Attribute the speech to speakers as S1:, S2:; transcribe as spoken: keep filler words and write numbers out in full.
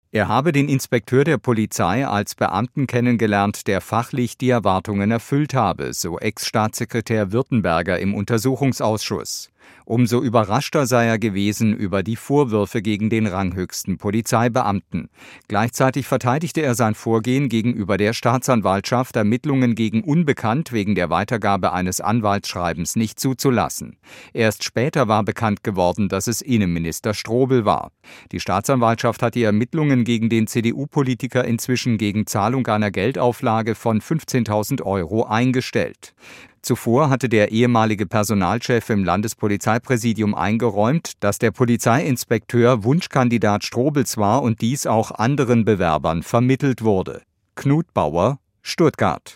S1: Er habe den Inspekteur der Polizei als Beamten kennengelernt, der fachlich die Erwartungen erfüllt habe, so Ex-Staatssekretär Württemberger im Untersuchungsausschuss. Umso überraschter sei er gewesen über die Vorwürfe gegen den ranghöchsten Polizeibeamten. Gleichzeitig verteidigte er sein Vorgehen gegenüber der Staatsanwaltschaft, Ermittlungen gegen Unbekannt wegen der Weitergabe eines Anwaltsschreibens nicht zuzulassen. Erst später war bekannt geworden, dass es Innenminister Strobel war. Die Staatsanwaltschaft hat die Ermittlungen gegen den C D U-Politiker inzwischen gegen Zahlung einer Geldauflage von fünfzehntausend Euro eingestellt. Zuvor hatte der ehemalige Personalchef im Landespolizeipräsidium eingeräumt, dass der Polizeiinspekteur Wunschkandidat Strobels war und dies auch anderen Bewerbern vermittelt wurde. Knut Bauer, Stuttgart.